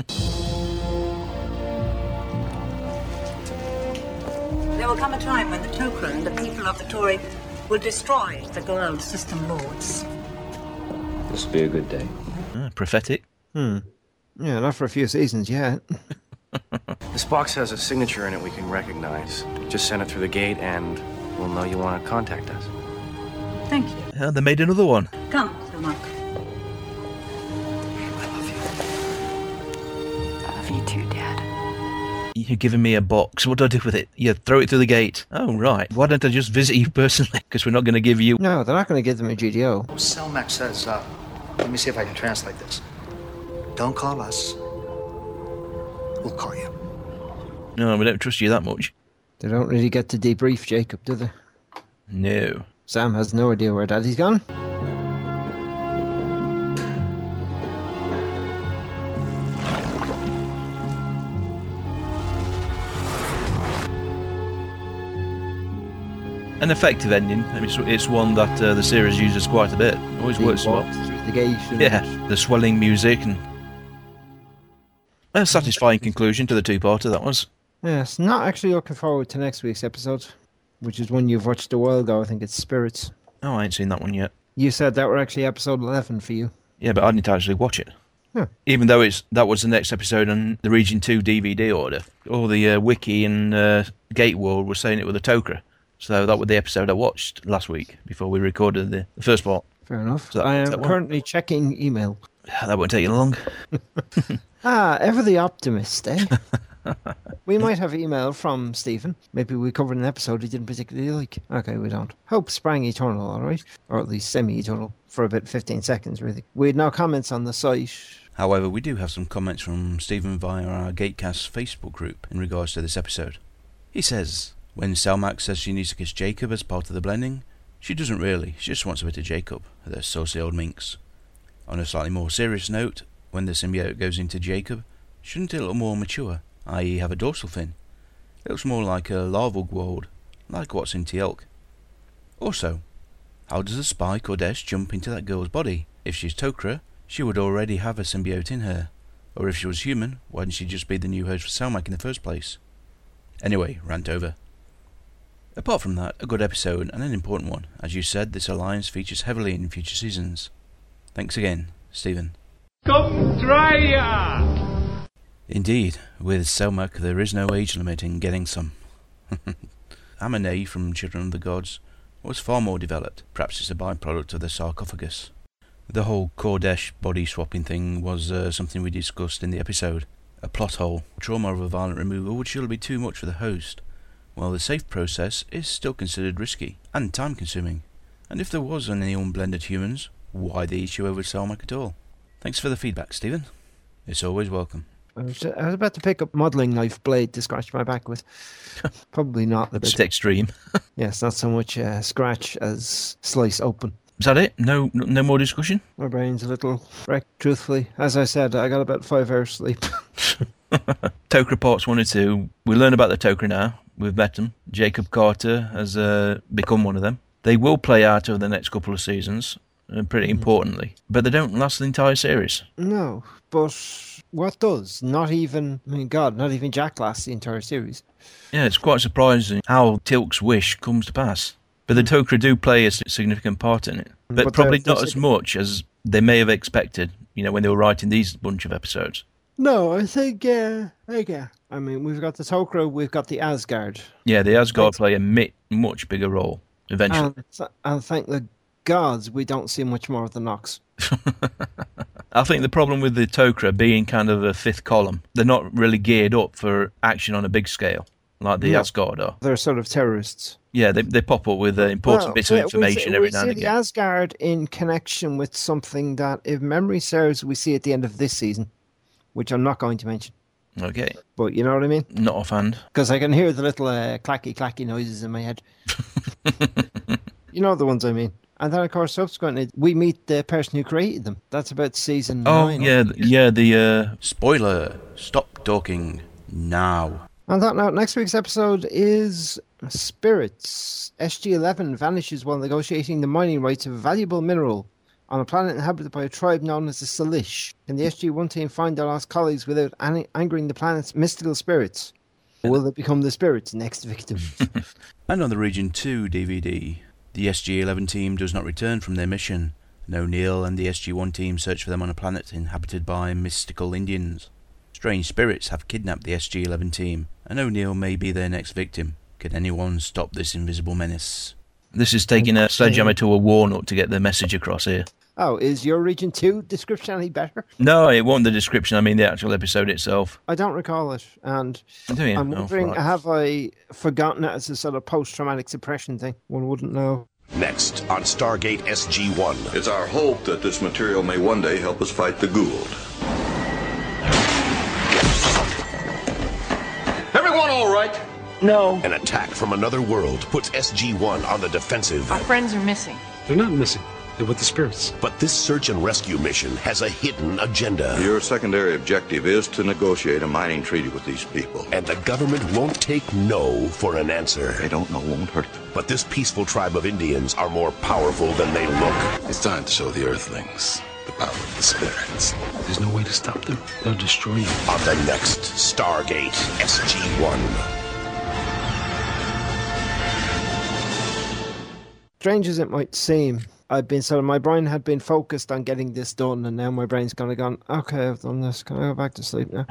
will come a time when the Tok'ra and the people of the Tory will destroy the Goa'uld System Lords. This will be a good day. Ah, prophetic. Hmm. Yeah, not for a few seasons yet. This box has a signature in it we can recognize. Just send it through the gate and we'll know you want to contact us. Thank you. Oh, they made another one. Come, Sir Mark. I love you too, Dad. You're giving me a box. What do I do with it? You throw it through the gate. Oh, right. Why don't I just visit you personally? Because we're not going to give you... No, they're not going to give them a G D O. Selmac says, uh, let me see if I can translate this. Don't call us. We'll call you. No, we don't trust you that much. They don't really get to debrief Jacob, do they? No. Sam has no idea where Daddy's gone. An effective ending. I mean, it's, it's one that uh, the series uses quite a bit. Always He works well. walks through the gate and- Yeah, the swelling music and a satisfying conclusion to the two-parter that was. Yes, not actually looking forward to next week's episode, which is one you've watched a while ago. I think it's Spirits. Oh, I ain't seen that one yet. You said that were actually episode eleven for you. Yeah, but I didn't actually watch it. Huh. Even though it's that was the next episode on the Region two D V D order. All the uh, Wiki and uh, Gate World were saying it with a Tok'ra. So that was the episode I watched last week before we recorded the, the first part. Fair enough. So that- I am that one? currently checking email. That won't take you long. Ah, ever the optimist, eh? We might have email from Stephen. Maybe we covered an episode he didn't particularly like. Okay, we don't. Hope sprang eternal, all right? Or at least semi-eternal for about fifteen seconds, really. We had no comments on the site. However, we do have some comments from Stephen via our Gatecast Facebook group in regards to this episode. He says, when Selmac says she needs to kiss Jacob as part of the blending, she doesn't really. She just wants a bit of Jacob, the saucy old minx. On a slightly more serious note, when the symbiote goes into Jacob, shouldn't it look more mature, that is have a dorsal fin? It looks more like a larval Goa'uld, like what's in Teal'c. Also, how does the spy Kodesh jump into that girl's body? If she's Tok'ra, she would already have a symbiote in her. Or if she was human, why didn't she just be the new host for Selmac in the first place? Anyway, rant over. Apart from that, a good episode and an important one. As you said, this alliance features heavily in future seasons. Thanks again, Stephen. Come try ya! Indeed, with Selmac there is no age limit in getting some. Amane from Children of the Gods was far more developed. Perhaps it's a byproduct of the sarcophagus. The whole Kodesh body swapping thing was uh, something we discussed in the episode. A plot hole. Trauma of a violent removal would surely be too much for the host, while the safe process is still considered risky and time consuming. And if there was any unblended humans, why the issue over Selmac at all? Thanks for the feedback, Stephen. It's always welcome. I was, I was about to pick up modelling knife blade to scratch my back with. Probably not. A bit extreme. Yes, not so much uh, scratch as slice open. Is that it? No, no more discussion? My brain's a little wrecked, truthfully. As I said, I got about five hours sleep. Tok'ra parts one and two. We learn about the Tok'ra now. We've met them. Jacob Carter has uh, become one of them. They will play out over the next couple of seasons, uh, pretty importantly. But they don't last the entire series. No, but what does? Not even, I mean, God, not even Jack lasts the entire series. Yeah, it's quite surprising how Teal'c's wish comes to pass. But the Tok'ra do play a significant part in it. But, But probably they're- not they're as much as they may have expected, you know, when they were writing these bunch of episodes. No, I think, uh, yeah. I mean, we've got the Tok'ra, we've got the Asgard. Yeah, the Asgard play a mi- much bigger role, eventually. And, th- and thank the gods we don't see much more of the Nox. I think the problem with the Tok'ra being kind of a fifth column, they're not really geared up for action on a big scale, like the No. Asgard are. They're sort of terrorists. Yeah, they they pop up with uh, important Well, bits of we- information we see, every we now see and the again. Asgard in connection with something that, if memory serves, we see at the end of this season, which I'm not going to mention. Okay. But you know what I mean? Not offhand. Because I can hear the little uh, clacky, clacky noises in my head. You know the ones I mean. And then, of course, subsequently, we meet the person who created them. That's about season Oh, nine. yeah, th- yeah, the uh, spoiler. Stop talking now. On that note, next week's episode is Spirits. S G eleven vanishes while negotiating the mining rights of a valuable mineral on a planet inhabited by a tribe known as the Salish. Can the S G one team find their lost colleagues without an- angering the planet's mystical spirits? Or will they become the spirits' next victims? And on the Region two D V D, the S G eleven team does not return from their mission, and O'Neill and the S G one team search for them on a planet inhabited by mystical Indians. Strange spirits have kidnapped the S G eleven team, and O'Neill may be their next victim. Can anyone stop this invisible menace? This is taking a sledgehammer to a walnut to get the message across here. Oh, is your Region two description any better? No, it wasn't the description, I mean the actual episode itself. I don't recall it, and Do you? I'm Oh, wondering, right. have I forgotten it as a sort of post-traumatic suppression thing? One wouldn't know. Next on Stargate S G one. It's our hope that this material may one day help us fight the Goa'uld. Everyone all right? No. An attack from another world puts S G one on the defensive. Our friends are missing. They're not missing. They're with the spirits. But this search and rescue mission has a hidden agenda. Your secondary objective is to negotiate a mining treaty with these people. And the government won't take no for an answer. They don't know won't hurt them. But this peaceful tribe of Indians are more powerful than they look. It's time to show the Earthlings the power of the spirits. There's no way to stop them. They'll destroy you. On the next Stargate S G one. Strange as it might seem, I've been sort of, my brain had been focused on getting this done, and now my brain's kind of gone, okay, I've done this, can I go back to sleep now?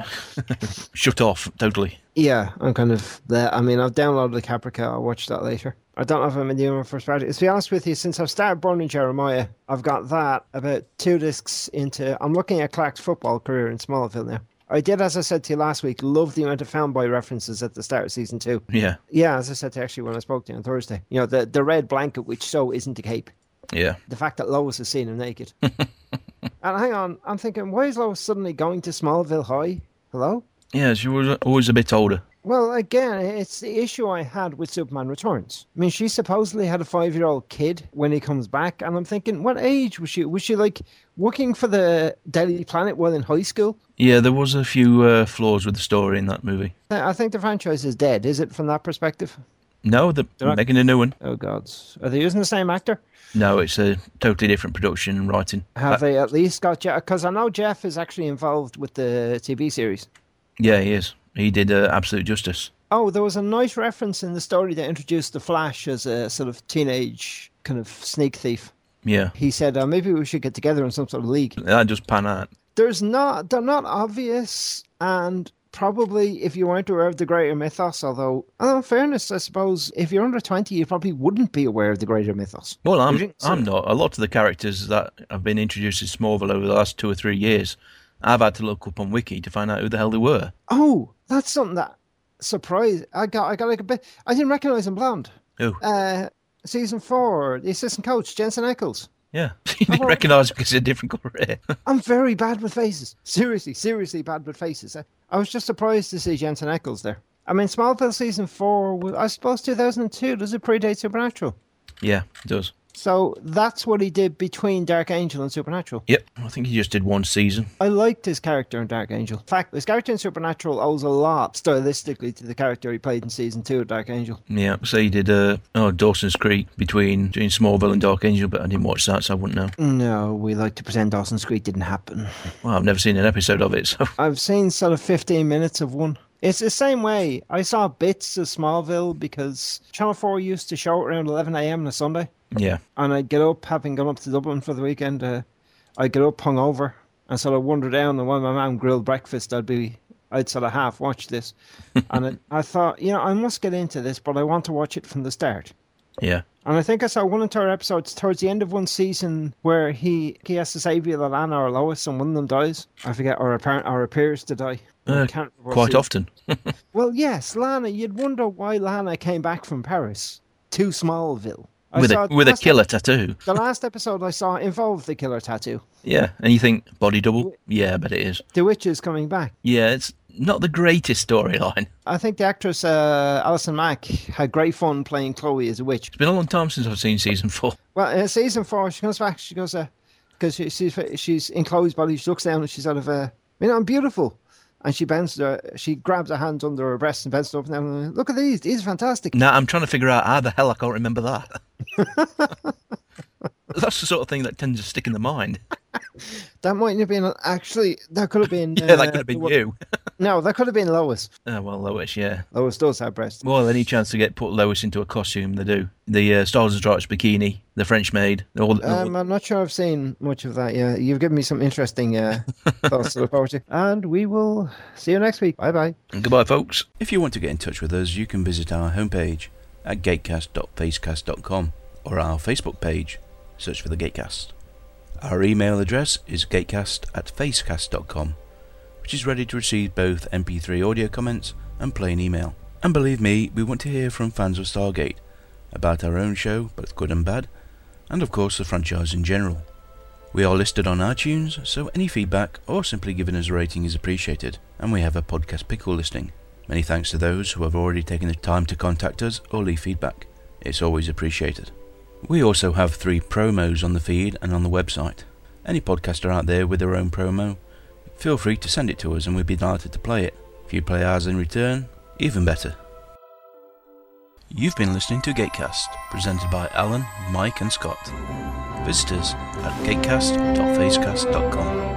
Shut off, totally. Yeah, I'm kind of there. I mean, I've downloaded the Caprica, I'll watch that later. I don't know if I'm in the humor for Spartacus. To be honest with you, since I've started Burning Jeremiah, I've got that about two discs into, I'm looking at Clark's football career in Smallville now. I did, as I said to you last week, love the amount of fanboy references at the start of season two. Yeah. Yeah, as I said to you actually when I spoke to you on Thursday. You know, the, the red blanket, which so isn't a cape. Yeah. The fact that Lois has seen him naked. And hang on, I'm thinking, why is Lois suddenly going to Smallville High? Hello? Yeah, she was always a bit older. Well, again, it's the issue I had with Superman Returns. I mean, she supposedly had a five-year-old kid when he comes back, and I'm thinking, what age was she? Was she, like, working for the Daily Planet while in high school? Yeah, there was a few uh, flaws with the story in that movie. I think the franchise is dead. Is it from that perspective? No, they're They're not- making a new one. Oh, God. Are they using the same actor? No, it's a totally different production and writing. Have Uh, they at least got Jeff? Because I know Jeff is actually involved with the T V series. Yeah, he is. He did uh, Absolute Justice. Oh, there was a nice reference in the story that introduced the Flash as a sort of teenage kind of sneak thief. Yeah. He said, uh, maybe we should get together in some sort of league. That just pan out. There's not, they're not obvious, and probably if you weren't aware of the greater mythos, although, in fairness, I suppose, if you're under twenty, you probably wouldn't be aware of the greater mythos. Well, I'm, Would you? So- I'm not. A lot of the characters that have been introduced in Smallville over the last two or three years, I've had to look up on Wiki to find out who the hell they were. Oh, that's something that surprised. I got, I got like a bit, I didn't recognize him blonde. Who? Uh, season four, the assistant coach, Jensen Ackles. Yeah. You didn't recognise him because he's a different colour hair. I'm very bad with faces. Seriously, seriously bad with faces. I, I was just surprised to see Jensen Ackles there. I mean, Smallville season four was, I suppose, two thousand two. Does it predate Supernatural? Yeah, it does. So that's what he did between Dark Angel and Supernatural. Yep. I think he just did one season. I liked his character in Dark Angel. In fact, his character in Supernatural owes a lot stylistically to the character he played in season two of Dark Angel. Yeah, so he did uh, oh, Dawson's Creek between, between Smallville and Dark Angel, but I didn't watch that, so I wouldn't know. No, we like to pretend Dawson's Creek didn't happen. Well, I've never seen an episode of it, so... I've seen sort of fifteen minutes of one. It's the same way. I saw bits of Smallville because Channel four used to show it around eleven a.m. on a Sunday. Yeah. And I'd get up, having gone up to Dublin for the weekend, uh, I'd get up hungover and sort of wander down, and while my mum grilled breakfast, I'd be, I'd sort of half watch this. And it, I thought, you know, I must get into this, but I want to watch it from the start. Yeah. And I think I saw one entire episode towards the end of one season where he he has to save either Lana or Lois, and one of them dies. I forget, or, apparent, or appears to die. Uh, I can't remember what quite season. often. Well, yes, Lana. You'd wonder why Lana came back from Paris to Smallville. I With saw a the with a last killer ep- tattoo. The last episode I saw involved the killer tattoo. Yeah, and you think, body double? Yeah, I bet it is. The witch is coming back. Yeah, it's not the greatest storyline. I think the actress uh, Alison Mack had great fun playing Chloe as a witch. It's been a long time since I've seen season four. Well, in season four, she comes back, she goes, because uh, she, she's, she's in Chloe's body, she looks down and she's sort of, uh, you know, I'm beautiful. And she bends, her, she grabs her hands under her breast and bends up and down. And, look at these, these are fantastic. Now, I'm trying to figure out how the hell I can't remember that. That's the sort of thing that tends to stick in the mind. That mightn't have been actually. That could have been. Yeah, that uh, could have been the- you. No, that could have been Lois. Oh, well, Lois, yeah. Lois does have breasts. Well, any chance to get put Lois into a costume, they do. The uh, Stars and Stripes bikini, the French maid. All, all, Um, I'm not sure I've seen much of that yet. You've given me some interesting uh, thoughts to look forward to. And we will see you next week. Bye bye. And goodbye, folks. If you want to get in touch with us, you can visit our homepage at gatecast dot facecast dot com or our Facebook page. Search for the Gatecast. Our email address is gatecast at facecast dot com, which is ready to receive both M P three audio comments and plain email. And believe me, we want to hear from fans of Stargate about our own show, both good and bad, and of course the franchise in general. We are listed on iTunes, so any feedback or simply giving us a rating is appreciated, and we have a podcast pickle listing. Many thanks to those who have already taken the time to contact us or leave feedback. It's always appreciated. We also have three promos on the feed and on the website. Any podcaster out there with their own promo, feel free to send it to us and we'd be delighted to play it. If you play ours in return, even better. You've been listening to Gatecast, presented by Alan, Mike and Scott. Visit us at gatecast dot facecast dot com.